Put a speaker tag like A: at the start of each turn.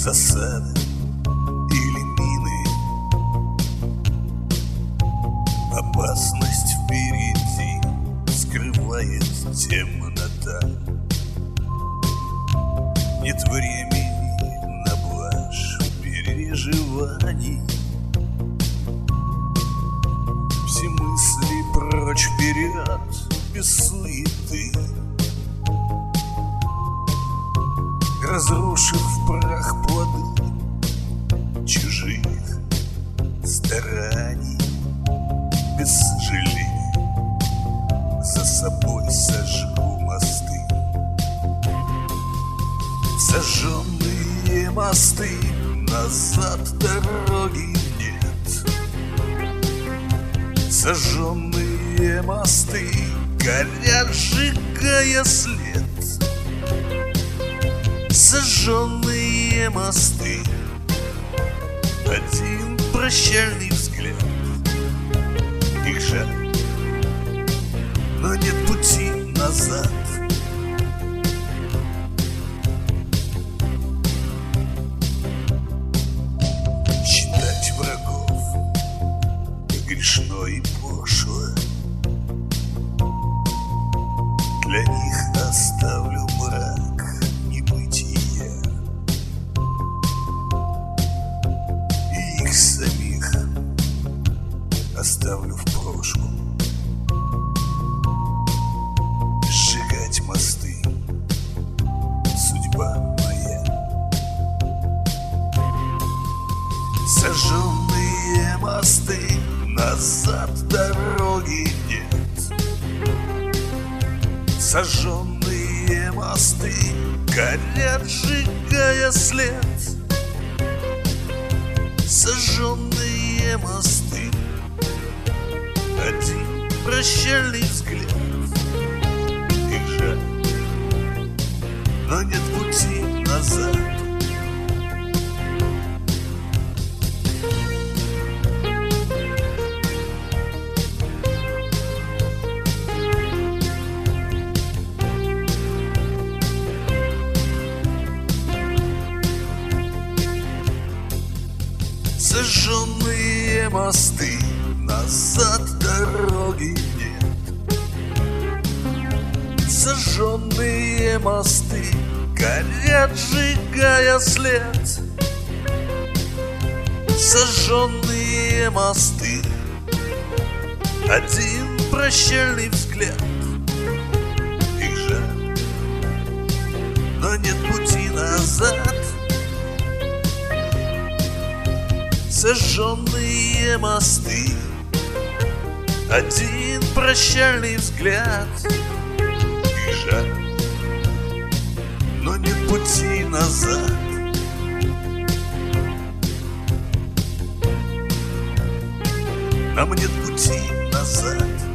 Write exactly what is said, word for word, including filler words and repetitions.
A: засада или мины. Опасность впереди скрывает темнота. Нет времени на блажь переживаний. Все мысли прочь вперед, без суеты. Разрушив в прах плоды чужих стараний, без сожалений за собой сожгу мосты. Сожженные мосты, назад дороги нет. Сожженные мосты горят, сжигая след. Сожженные мосты, один прощальный взгляд. Их жаль, но нет пути назад. Считать врагов грешно и пошло. Для них оставлю мрак небытия. И их самих оставлю в прошлом. Сжигать мосты — судьба моя. Сожженные мосты, назад дороги нет. Сожженные мосты горят, сжигая след. Сожженные мосты, один прощальный взгляд. Их жаль, но нет пути назад. Сожженные мосты, назад дороги нет. Сожженные мосты горят, сжигая след. Сожженные мосты, один прощальный взгляд. Их жаль, но нет пути назад. Сожженные мосты, один прощальный взгляд. И жаль, но нет пути назад. Нам нет пути назад.